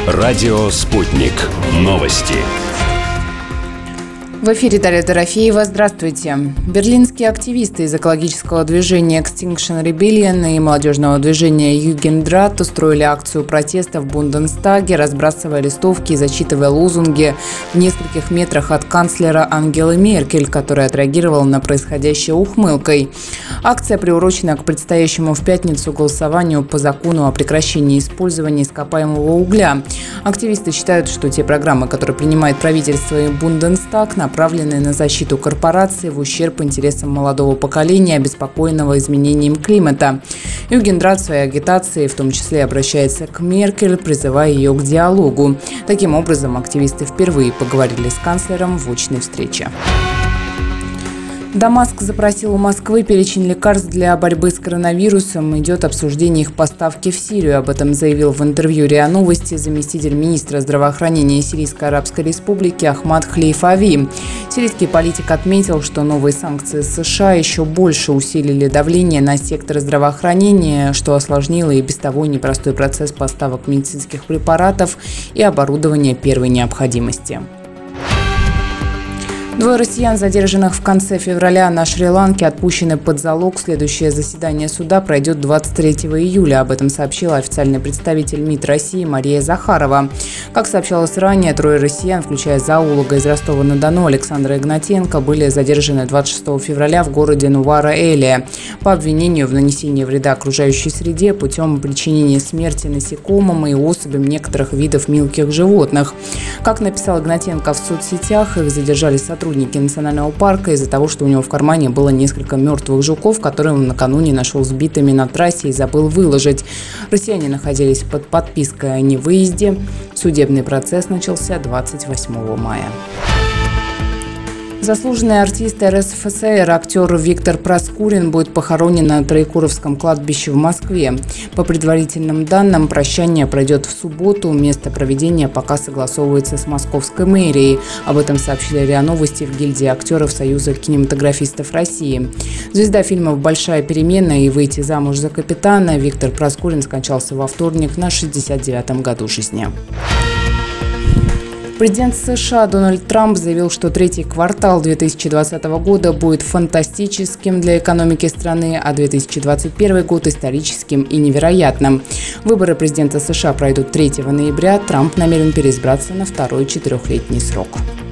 Радио «Спутник». Новости. В эфире Дарья Дорофеева. Здравствуйте. Берлинские активисты из экологического движения Extinction Rebellion и молодежного движения Югендрат устроили акцию протеста в Бундестаге, разбрасывая листовки и зачитывая лозунги в нескольких метрах от канцлера Ангелы Меркель, которая отреагировала на происходящее ухмылкой. Акция приурочена к предстоящему в пятницу голосованию по закону о прекращении использования ископаемого угля. Активисты считают, что те программы, которые принимает правительство и Бундестаг, направленные на защиту корпораций в ущерб интересам молодого поколения, обеспокоенного изменением климата. Югендрат в своей агитации в том числе обращается к Меркель, призывая ее к диалогу. Таким образом, активисты впервые поговорили с канцлером в очной встрече. Дамаск запросил у Москвы перечень лекарств для борьбы с коронавирусом. Идет обсуждение их поставки в Сирию. Об этом заявил в интервью РИА Новости заместитель министра здравоохранения Сирийской Арабской Республики Ахмад Хлейфави. Сирийский политик отметил, что новые санкции США еще больше усилили давление на сектор здравоохранения, что осложнило и без того непростой процесс поставок медицинских препаратов и оборудования первой необходимости. 2 россиян, задержанных в конце февраля на Шри-Ланке, отпущены под залог. Следующее заседание суда пройдет 23 июля. Об этом сообщила официальный представитель МИД России Мария Захарова. Как сообщалось ранее, 3 россиян, включая зоолога из Ростова-на-Дону Александра Игнатенко, были задержаны 26 февраля в городе Нувара-Элия по обвинению в нанесении вреда окружающей среде путем причинения смерти насекомым и особям некоторых видов мелких животных. Как написал Игнатенко в соцсетях, их задержали сотрудники национального парка из-за того, что у него в кармане было несколько мертвых жуков, которые он накануне нашел сбитыми на трассе и забыл выложить. Россияне находились под подпиской о невыезде. Судебный процесс начался 28 мая. Заслуженный артист РСФСР, актер Виктор Проскурин будет похоронен на Троекуровском кладбище в Москве. По предварительным данным, прощание пройдет в субботу. Место проведения пока согласовывается с московской мэрией. Об этом сообщили РИА Новости в гильдии актеров Союза кинематографистов России. Звезда фильмов «Большая перемена» и «Выйти замуж за капитана» Виктор Проскурин скончался во вторник на 69-м году жизни. Президент США Дональд Трамп заявил, что третий квартал 2020 года будет фантастическим для экономики страны, а 2021 год историческим и невероятным. Выборы президента США пройдут 3 ноября. Трамп намерен переизбраться на второй 4-летний срок.